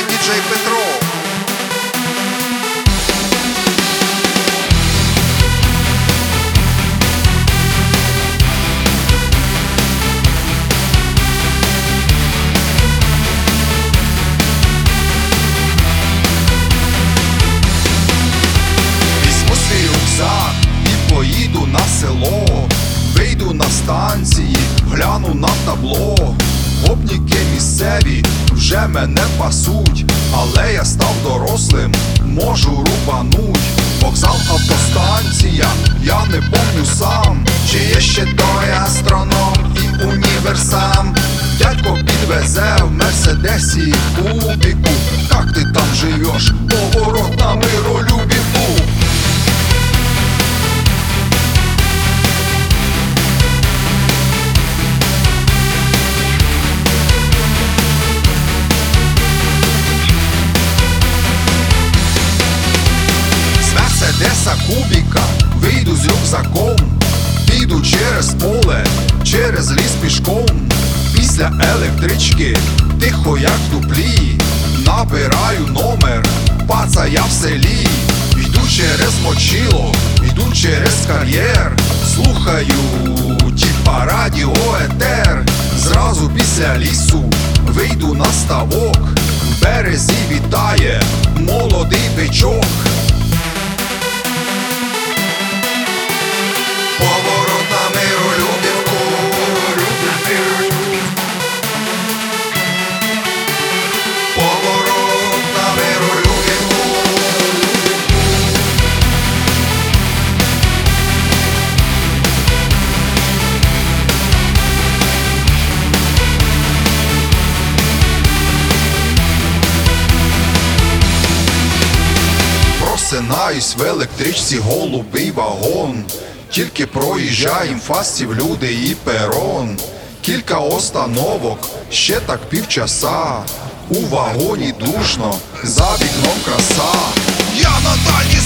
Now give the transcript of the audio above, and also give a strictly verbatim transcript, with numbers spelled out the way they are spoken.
діджей Петро. І поїду на село, вийду на станції, гляну на табло. Гопніки місцеві вже мене пасуть, але я став дорослим, можу рубануть. Вокзал, автостанція, я не помню сам, чи є ще той астроном і універсам. Дядько підвезе в мерседесі кубіку. Как ти там живеш? Поворот на миролюбівку. Мерседеса кубіка, вийду з рюкзаком, піду через поле, через ліс пішком. Після електрички, тихо як в дуплі, набираю номер, пацая в селі. Йду через мочило, йду через кар'єр, слухаю тіпа радіо етер. Зразу після лісу вийду на ставок, в березі вітає молодий бичок. Поворот на миролюбівку. Поворот на миролюбівку. Просинаюсь в електричці, голубий вагон. Тільки проїжджаєм фастів люди і перон. Кілька остановок, ще так півчаса. У вагоні душно, за вікном краса. Я на дальній